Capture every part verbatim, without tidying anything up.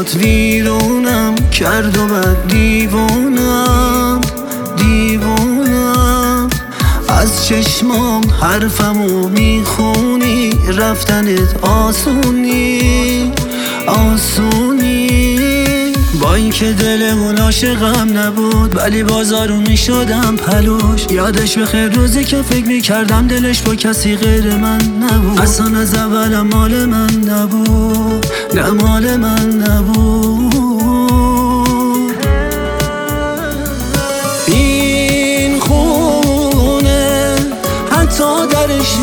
نگات ویرونم کرد و بد دیوونم دیوونم از چشمام حرفمو میخونی رفتنت آسونی آسونی با اینکه دلمون عاشقم نبود ولی بازارونی شدم پلوش یادش بخیر روزی که فکر میکردم دلش با کسی غیر من نبود اصلا از اولم مال من نبود نه مال من نبود این خونه حتی درش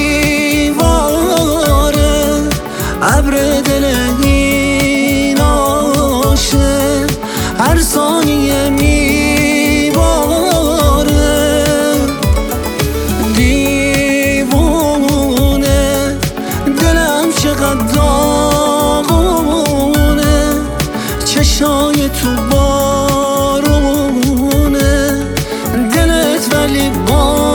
دیواره ابر دل این عاشق هر ثانیه میباره دیوونه دلم چقدر داغونه چشای تو بارونه دلت ولی با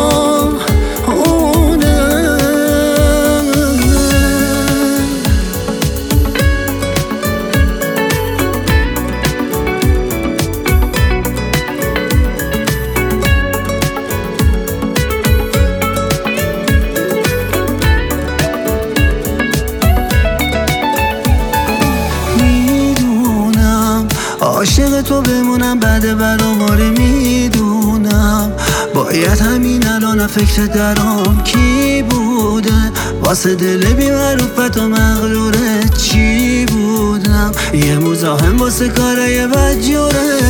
عاشق تو بمونم بعد براماره میدونم باید همین الان فکر درام کی بوده واسه دل بی‌معروفت و مغرورت چی بودم یه مزاحم واسه کارای بدجورت